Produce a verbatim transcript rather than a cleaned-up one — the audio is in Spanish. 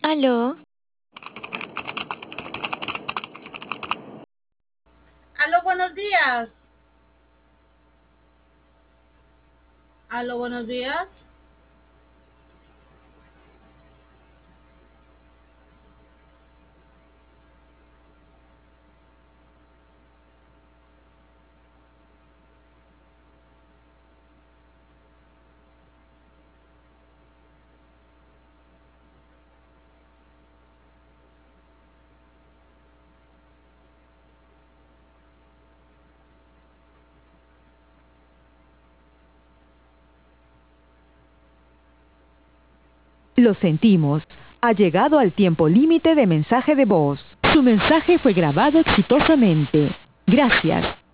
Aló, Aló, buenos días. Aló, buenos días. Lo sentimos. Ha llegado al tiempo límite de mensaje de voz. Su mensaje fue grabado exitosamente. Gracias.